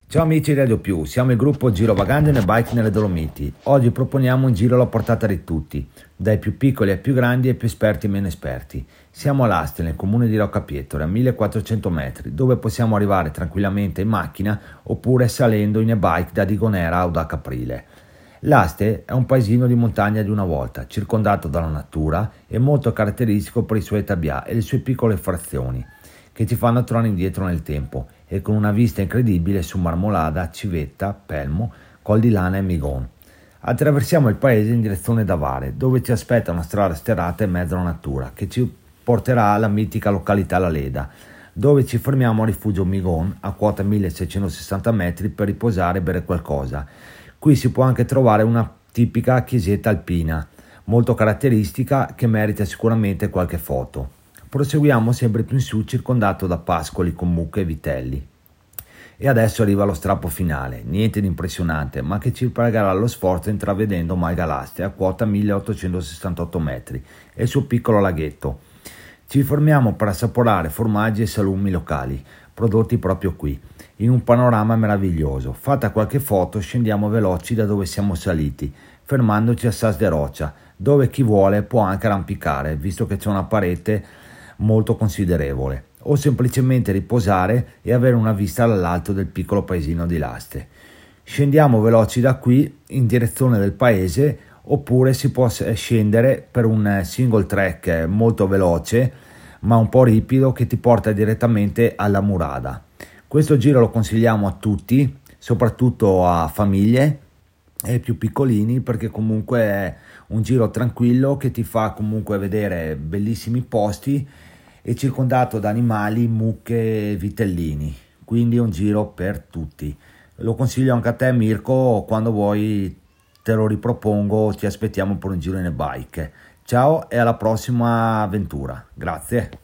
Ciao amici di Radio Più, siamo il gruppo Girovagando e Bike nelle Dolomiti. Oggi proponiamo un giro alla portata di tutti, dai più piccoli ai più grandi e più esperti e meno esperti. Siamo all'Aste, nel comune di Roccapietore, a 1400 metri, dove possiamo arrivare tranquillamente in macchina oppure salendo in e-bike da Digonera o da Caprile. L'Aste è un paesino di montagna di una volta, circondato dalla natura e molto caratteristico per i suoi tabià e le sue piccole frazioni, che ci fanno tornare indietro nel tempo e con una vista incredibile su Marmolada, Civetta, Pelmo, Col di Lana e Migon. Attraversiamo il paese in direzione d'Avare, dove ci aspetta una strada sterrata in mezzo alla natura che ci porterà alla mitica località La Leda, dove ci fermiamo a rifugio Migon a quota 1660 metri per riposare e bere qualcosa. Qui si può anche trovare una tipica chiesetta alpina, molto caratteristica, che merita sicuramente qualche foto. Proseguiamo sempre più in su, circondato da pascoli con mucche e vitelli. E adesso arriva lo strappo finale, niente di impressionante, ma che ci pagherà lo sforzo intravedendo Malgalaste a quota 1868 metri e il suo piccolo laghetto. Ci fermiamo per assaporare formaggi e salumi locali, prodotti proprio qui, in un panorama meraviglioso. Fatta qualche foto, scendiamo veloci da dove siamo saliti, fermandoci a Sas de Rocha, dove chi vuole può anche arrampicare, visto che c'è una parete molto considerevole, o semplicemente riposare e avere una vista dall'alto del piccolo paesino di Laste. Scendiamo veloci da qui in direzione del paese, oppure si può scendere per un single track molto veloce ma un po' ripido che ti porta direttamente alla Murada. Questo giro lo consigliamo a tutti, soprattutto a famiglie e più piccolini, perché comunque è un giro tranquillo che ti fa comunque vedere bellissimi posti e circondato da animali, mucche e vitellini, quindi è un giro per tutti. Lo consiglio anche a te Mirko, quando vuoi te lo ripropongo, ti aspettiamo per un giro in e-bike. Ciao e alla prossima avventura, grazie.